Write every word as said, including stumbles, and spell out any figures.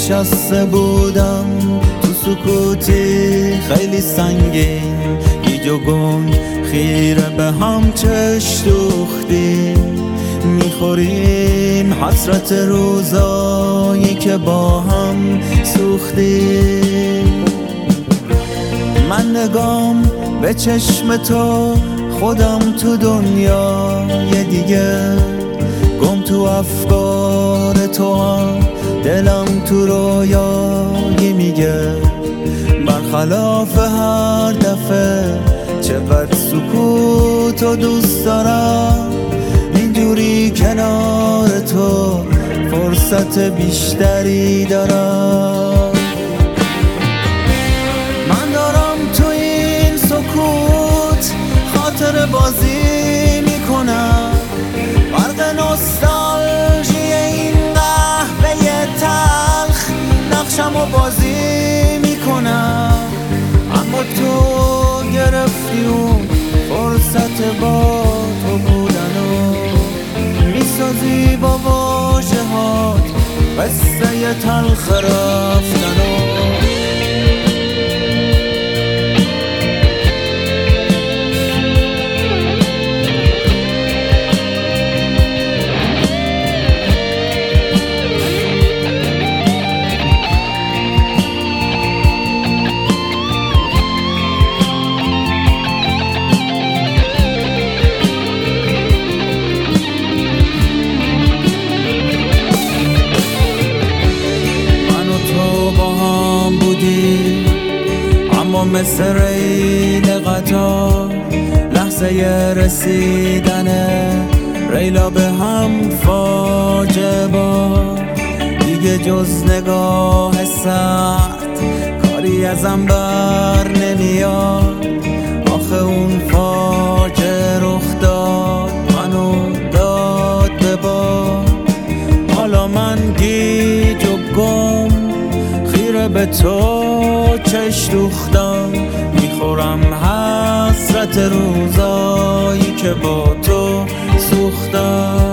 نشسته بودم تو سکوتی خیلی سنگین، گیج و گنگ خیره به هم چش دوختیم، میخوریم حسرت روزایی که با هم سوختیم. من نگام به چشم تو، خودم تو دنیای دیگه، گم تو افکار تو هم، دلم تو رویایی میگه برخلاف هر دفعه چقدر سکوت و دوست دارم، اینجوری کنار تو فرصت بیشتری دارم. من دارم تو این سکوت خاطر بازی میکنم، برق نوستالژی این قهوه تلخ نقشمو بازی میکنم، اما تو گرفتی اون فرصت با تو بودنو، میسازی با واژه‌هات قصه تلخ رفتنو. اما مثل ریل قطار لحظه رسیدن ریلا به هم فاجعه بار، دیگه جز نگاه سرد کاری ازم بر نمیاد. آخه اون فاجعه رخ داد، منو داد به بار، حالا من گیج و گم خیره به تو چش دوختم، میخورم حسرت روزایی که با تو سوختم.